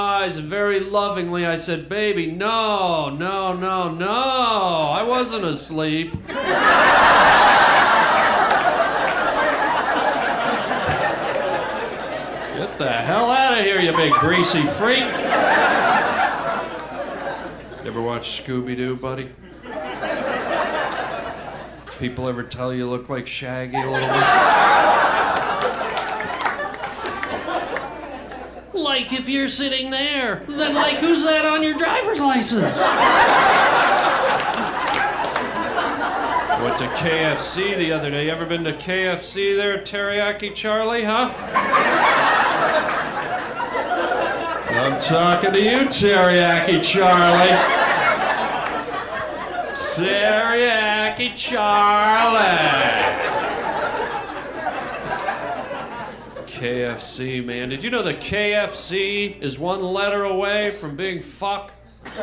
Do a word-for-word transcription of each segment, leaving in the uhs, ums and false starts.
eyes and very lovingly I said, baby, no, no, no, no, I wasn't asleep. Get the hell out of here, you big greasy freak. You ever watch Scooby-Doo, buddy? People ever tell you look like Shaggy a little bit? Like if you're sitting there, then like who's that on your driver's license? Went to K F C the other day. You ever been to K F C there, Teriyaki Charlie, huh? I'm talking to you, Teriyaki Charlie. Teriyaki Charlie. K F C, man. Did you know that K F C is one letter away from being fuck?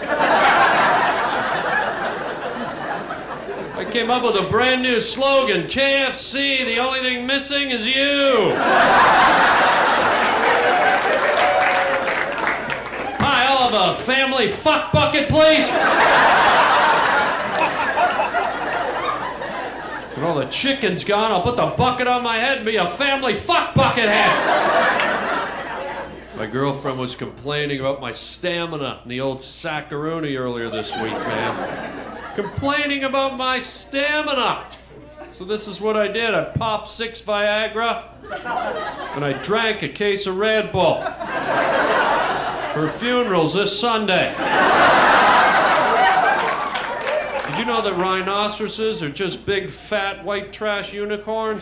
I came up with a brand new slogan, K F C, the only thing missing is you. Hi, I'll have a family fuck bucket, please. When all the chicken's gone, I'll put the bucket on my head and be a family fuck bucket head. My girlfriend was complaining about my stamina in the old Sackaroonie earlier this week, man. Complaining about my stamina. So this is what I did. I popped six Viagra and I drank a case of Red Bull. Her funeral's this Sunday. Did you know that rhinoceroses are just big, fat, white trash unicorns?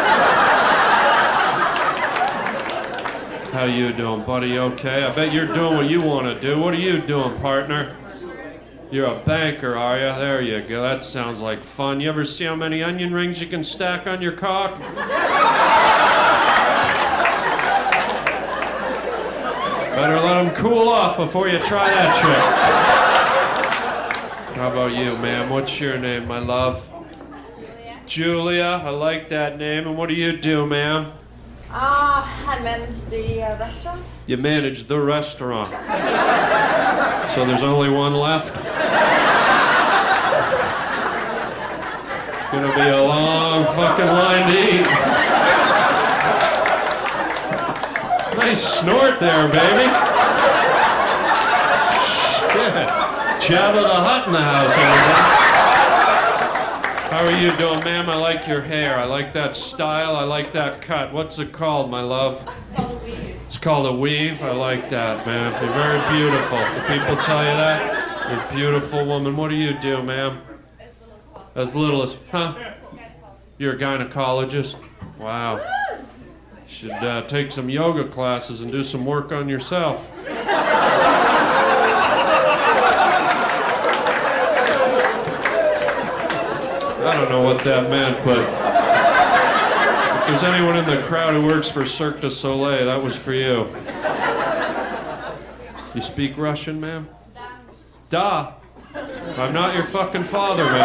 How you doing, buddy? Okay? I bet you're doing what you want to do. What are you doing, partner? You're a banker, are you? There you go. That sounds like fun. You ever see how many onion rings you can stack on your cock? Better let them cool off before you try that trick. How about you, ma'am? What's your name, my love? Julia. Julia, I like that name. And what do you do, ma'am? Ah, uh, I manage the uh, restaurant. You manage the restaurant. So there's only one left? It's gonna be a long fucking line to eat. Nice snort there, baby. Shit. Jabba the Hutt in the house, everybody. How are you doing, ma'am? I like your hair. I like that style. I like that cut. What's it called, my love? It's called a weave. It's called a weave. I like that, ma'am. You're very beautiful. Do people tell you that? You're a beautiful woman. What do you do, ma'am? As little as, huh? You're a gynecologist? Wow. You should uh, take some yoga classes and do some work on yourself. I don't know what that meant, but if there's anyone in the crowd who works for Cirque du Soleil, that was for you. You speak Russian, ma'am? Da. I'm not your fucking father, man.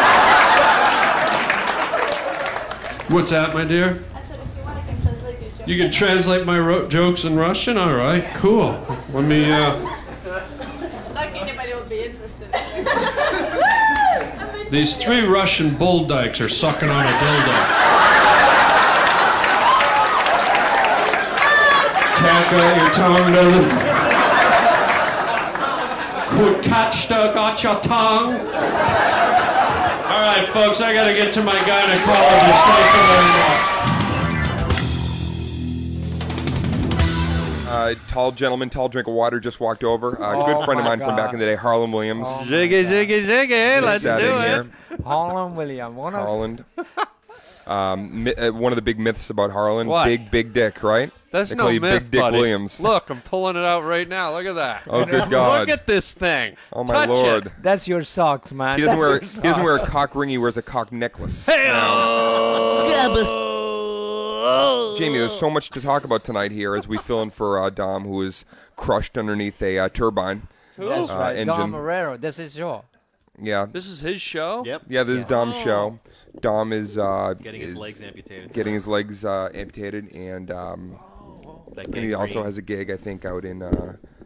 What's that, my dear? I said, if you want, I can translate your joke. You can translate my ro- jokes in Russian? All right, cool. Let me, uh... Like anybody will be interested. These three Russian bull dykes are sucking on a dildo. Can't let your tongue to the... Could catch the got your tongue. All right, folks, I gotta get to my gynecologist. Thank you very much. Uh, tall gentleman, tall drink of water just walked over. A uh, good Oh friend of my mine from back God. in the day, Harlan Williams. Oh Ziggy, ziggy, ziggy, let's do sat in it. here. Harlan William, one of Harlan. Um, mi- uh, one of the big myths about Harlan, What? big, big dick, right? That's They no call you myth, Big Dick buddy. Williams. Look, I'm pulling it out right now. Look at that. Oh, good God. Look at this thing. Oh, my Touch Lord. It. That's your socks, man. He doesn't, That's wear, your he doesn't wear a cock ring, he wears a cock necklace. Hey, Jamie, there's so much to talk about tonight here as we fill in for uh, Dom, who is crushed underneath a uh, turbine. That's uh, right. engine. Dom Herrero, this is your. Yeah. This is his show? Yep. Yeah, this is Dom's show. Dom is uh, Getting is his legs amputated. Getting his legs uh, amputated, and um, That and he also gangrene. has a gig, I think, out in uh,